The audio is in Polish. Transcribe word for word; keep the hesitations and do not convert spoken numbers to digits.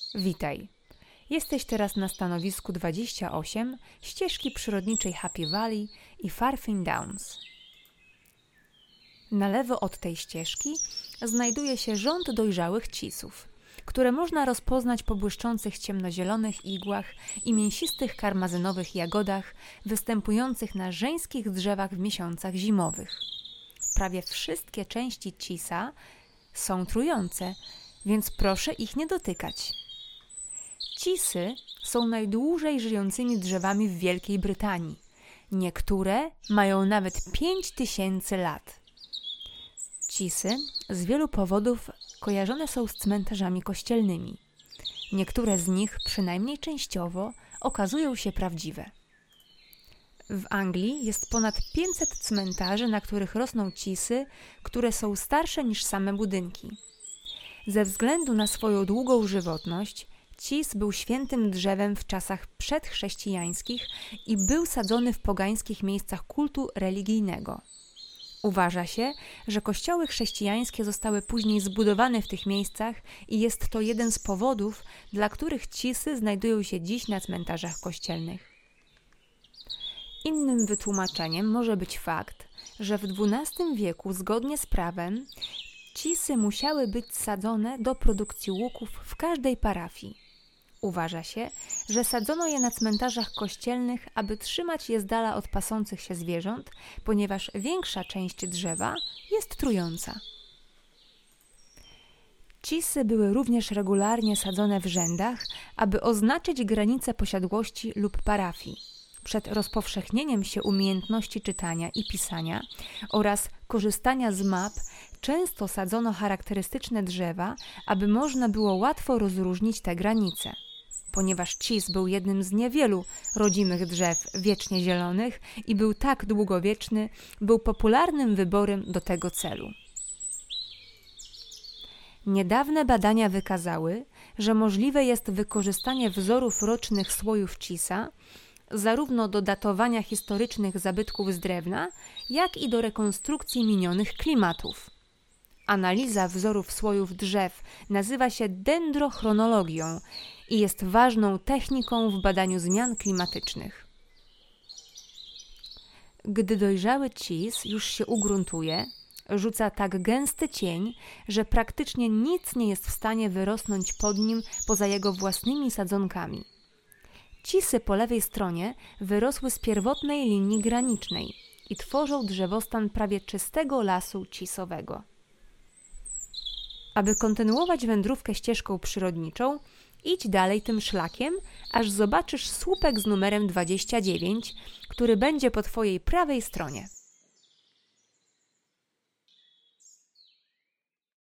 Witaj. Jesteś teraz na stanowisku dwadzieścia osiem ścieżki przyrodniczej Happy Valley i Farthing Downs. Na lewo od tej ścieżki znajduje się rząd dojrzałych cisów, które można rozpoznać po błyszczących ciemnozielonych igłach i mięsistych karmazynowych jagodach występujących na żeńskich drzewach w miesiącach zimowych. Prawie wszystkie części cisa są trujące, więc proszę ich nie dotykać. Cisy są najdłużej żyjącymi drzewami w Wielkiej Brytanii. Niektóre mają nawet pięć tysięcy lat. Cisy z wielu powodów kojarzone są z cmentarzami kościelnymi. Niektóre z nich, przynajmniej częściowo, okazują się prawdziwe. W Anglii jest ponad pięćset cmentarzy, na których rosną cisy, które są starsze niż same budynki. Ze względu na swoją długą żywotność, cis był świętym drzewem w czasach przedchrześcijańskich i był sadzony w pogańskich miejscach kultu religijnego. Uważa się, że kościoły chrześcijańskie zostały później zbudowane w tych miejscach i jest to jeden z powodów, dla których cisy znajdują się dziś na cmentarzach kościelnych. Innym wytłumaczeniem może być fakt, że w dwunastym wieku zgodnie z prawem cisy musiały być sadzone do produkcji łuków w każdej parafii. Uważa się, że sadzono je na cmentarzach kościelnych, aby trzymać je z dala od pasących się zwierząt, ponieważ większa część drzewa jest trująca. Cisy były również regularnie sadzone w rzędach, aby oznaczyć granice posiadłości lub parafii. Przed rozpowszechnieniem się umiejętności czytania i pisania oraz korzystania z map często sadzono charakterystyczne drzewa, aby można było łatwo rozróżnić te granice. Ponieważ cis był jednym z niewielu rodzimych drzew wiecznie zielonych i był tak długowieczny, był popularnym wyborem do tego celu. Niedawne badania wykazały, że możliwe jest wykorzystanie wzorów rocznych słojów cisa zarówno do datowania historycznych zabytków z drewna, jak i do rekonstrukcji minionych klimatów. Analiza wzorów słojów drzew nazywa się dendrochronologią i jest ważną techniką w badaniu zmian klimatycznych. Gdy dojrzały cis już się ugruntuje, rzuca tak gęsty cień, że praktycznie nic nie jest w stanie wyrosnąć pod nim poza jego własnymi sadzonkami. Cisy po lewej stronie wyrosły z pierwotnej linii granicznej i tworzą drzewostan prawie czystego lasu cisowego. Aby kontynuować wędrówkę ścieżką przyrodniczą, idź dalej tym szlakiem, aż zobaczysz słupek z numerem dwadzieścia dziewięć, który będzie po twojej prawej stronie.